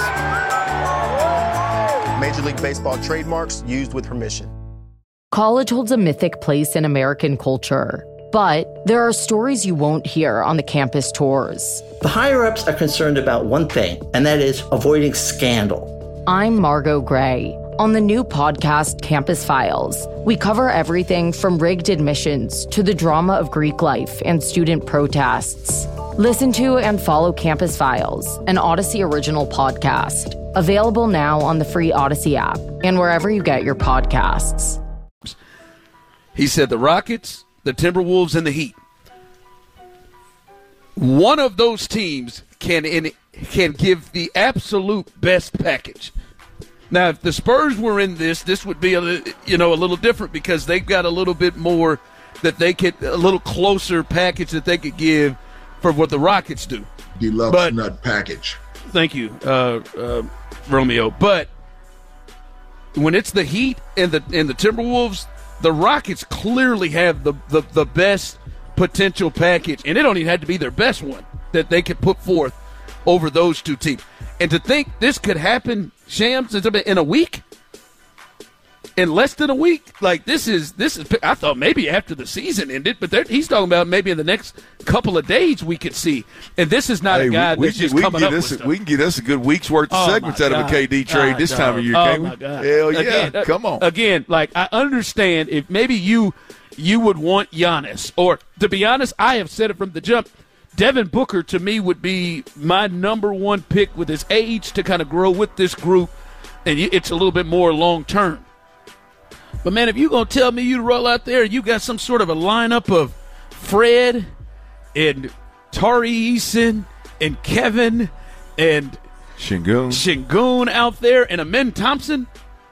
Speaker 22: Major League Baseball trademarks used with permission.
Speaker 23: College holds a mythic place in American culture, but there are stories you won't hear on the campus tours.
Speaker 24: The higher-ups are concerned about one thing, and that is avoiding scandal.
Speaker 23: I'm Margot Gray. On the new podcast, Campus Files, we cover everything from rigged admissions to the drama of Greek life and student protests. Listen to and follow Campus Files, an Odyssey original podcast. Available now on the free Odyssey app and wherever you get your podcasts.
Speaker 4: He said the Rockets, the Timberwolves, and the Heat. One of those teams can in, can give the absolute best package. Now, if the Spurs were in this, this would be a, you know, a little different because they've got a little bit more that they could, a little closer package that they could give for what the Rockets do.
Speaker 5: Deluxe
Speaker 4: but,
Speaker 5: nut package.
Speaker 4: Thank you, uh, uh, Romeo. But when it's the Heat and the and the Timberwolves, the Rockets clearly have the, the, the best potential package, and it don't even have to be their best one that they could put forth over those two teams. And to think this could happen, Shams, in a week, in less than a week, like this is this is. I thought maybe after the season ended, but he's talking about maybe in the next couple of days we could see. And this is not
Speaker 6: hey,
Speaker 4: a guy
Speaker 6: we,
Speaker 4: that's
Speaker 6: we,
Speaker 4: just
Speaker 6: we
Speaker 4: coming up
Speaker 6: this,
Speaker 4: with stuff.
Speaker 6: We can get us a good week's worth of
Speaker 4: oh
Speaker 6: segments out
Speaker 4: God.
Speaker 6: of a K D trade
Speaker 4: God,
Speaker 6: this
Speaker 4: God.
Speaker 6: time of year,
Speaker 4: oh
Speaker 6: can't we?
Speaker 4: My God.
Speaker 6: Hell yeah!
Speaker 4: Again, uh,
Speaker 6: Come on.
Speaker 4: Again, like I understand if maybe you you would want Giannis, or to be honest, I have said it from the jump. Devin Booker, to me, would be my number one pick with his age to kind of grow with this group, and it's a little bit more long-term. But, man, if you're going to tell me you roll out there, you got some sort of a lineup of Fred and Tari Eason and Kevin and
Speaker 6: Şengün.
Speaker 4: Şengün out there and Amen Thompson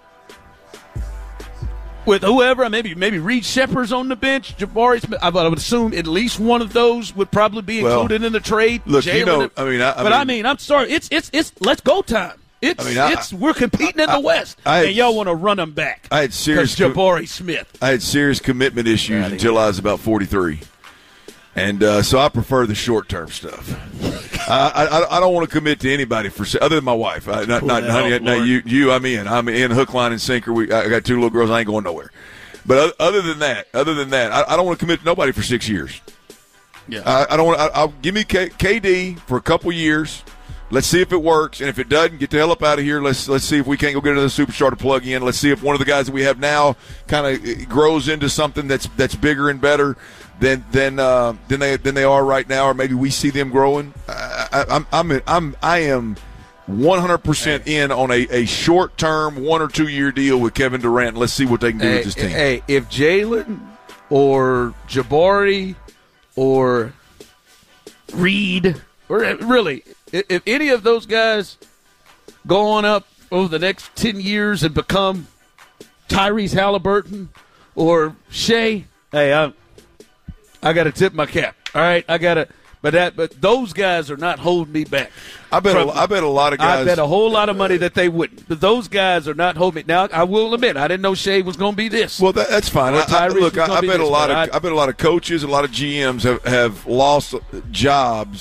Speaker 4: with whoever, maybe maybe Reed Shepard's on the bench, Jabari Smith. I would assume at least one of those would probably be included well, in the trade.
Speaker 6: Look,
Speaker 4: Jaylen,
Speaker 6: you know, I mean, I, I
Speaker 4: but
Speaker 6: mean,
Speaker 4: I mean, I'm sorry, it's it's it's let's go time. It's I mean, I, it's we're competing in the I, West, I had, and y'all want to run them back.
Speaker 6: I had serious
Speaker 4: Jabari Smith.
Speaker 6: I had serious commitment issues right, until I was about forty-three, and uh, so I prefer the short-term stuff. I, I I don't want to commit to anybody for other than my wife. I, not not honey,
Speaker 4: out,
Speaker 6: not you. You, I'm in. I'm in hook, line, and sinker. We I got two little girls. I ain't going nowhere. But other than that, other than that, I, I don't want to commit to nobody for six years.
Speaker 4: Yeah,
Speaker 6: I, I don't want. I, I'll give me K, K D for a couple years. Let's see if it works, and if it doesn't, get the hell up out of here. Let's let's see if we can't go get another superstar to plug in. Let's see if one of the guys that we have now kind of grows into something that's that's bigger and better than than uh, than they than they are right now, or maybe we see them growing. I, I, I'm I'm I'm I am one hundred percent in on a, a short term one or two year deal with Kevin Durant. Let's see what they can do
Speaker 4: hey,
Speaker 6: with this team.
Speaker 4: Hey, if Jaylen or Jabari or Reed or really. If any of those guys go on up over the next ten years and become Tyrese Halliburton or Shea, hey, I, I got to tip my cap. All right, I got to. But that, but those guys are not holding me back.
Speaker 6: I bet. From, a, I bet a lot of guys.
Speaker 4: I bet a whole lot of money that they wouldn't. But those guys are not holding me. Now, I will admit, I didn't know Shea was going to be this.
Speaker 6: Well, that, that's fine. I, I, look, I, I bet this, a lot of. I, I bet a lot of coaches, a lot of G Ms have, have lost jobs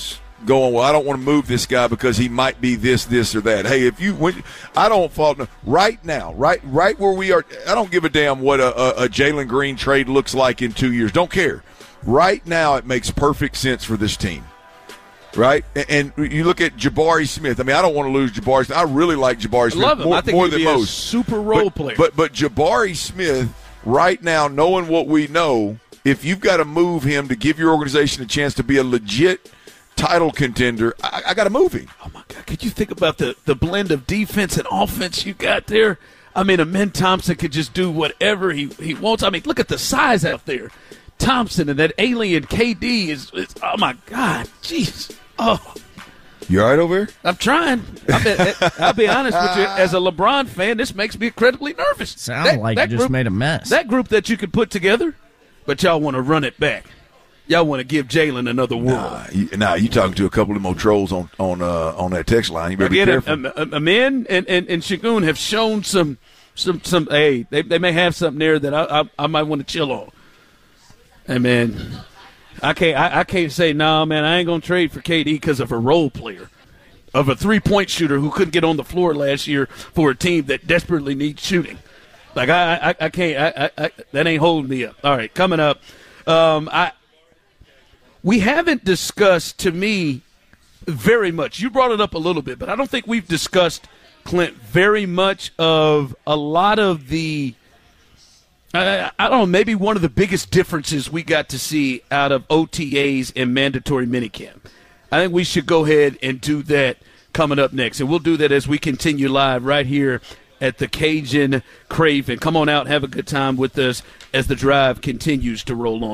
Speaker 6: going, well, I don't want to move this guy because he might be this, this, or that. Hey, if you when, I don't fault – right now, right right where we are – I don't give a damn what a, a, a Jalen Green trade looks like in two years. Don't care. Right now it makes perfect sense for this team. Right? And, and you look at Jabari Smith. I mean, I don't want to lose Jabari Smith. I really like Jabari Smith
Speaker 4: I love him.
Speaker 6: more,
Speaker 4: I think
Speaker 6: more
Speaker 4: he'd
Speaker 6: than
Speaker 4: be
Speaker 6: most.
Speaker 4: A super role
Speaker 6: but,
Speaker 4: player.
Speaker 6: But, but Jabari Smith, right now, knowing what we know, if you've got to move him to give your organization a chance to be a legit title contender, I, I got to move him.
Speaker 4: Oh, my God. Could you think about the, the blend of defense and offense you got there? I mean, Amen Thompson could just do whatever he, he wants. I mean, look at the size out there. Thompson and that alien K D is, is oh, my God. Jeez. Oh.
Speaker 6: You all right over here?
Speaker 4: I'm trying. I'll be, I'll be honest with you. As a LeBron fan, this makes me incredibly nervous.
Speaker 1: Sounds that, like that you just
Speaker 4: group,
Speaker 1: made a mess.
Speaker 4: That group that you could put together, but y'all want to run it back. Y'all want to give Jalen another world.
Speaker 6: Nah, you, nah, you talking to a couple of more trolls on on uh, on that text line. You better Forget be careful.
Speaker 4: It. Amen and, and, and Shagun have shown some some some. Hey, they they may have something there that I I, I might want to chill on. Hey, man. I can't. I, I can't say no, nah, man. I ain't gonna trade for K D because of a role player, of a three-point shooter who couldn't get on the floor last year for a team that desperately needs shooting. Like I, I, I can't. I, I, I, that ain't holding me up. All right, coming up. Um, I. We haven't discussed, to me, very much. You brought it up a little bit, but I don't think we've discussed, Clint, very much of a lot of the. I, I don't know, maybe one of the biggest differences we got to see out of O T As and mandatory minicamp. I think we should go ahead and do that coming up next. And we'll do that as we continue live right here at the Cajun Craven. Come on out, have a good time with us as the drive continues to roll on.